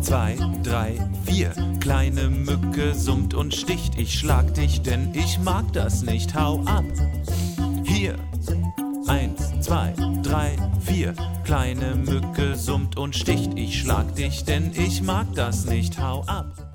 2, 3, 4. Kleine Mücke summt und sticht. Ich schlag dich, denn ich mag das nicht. Hau ab. Hier. 1, 2, 3, 4. Kleine Mücke summt und sticht. Ich schlag dich, denn ich mag das nicht. Hau ab.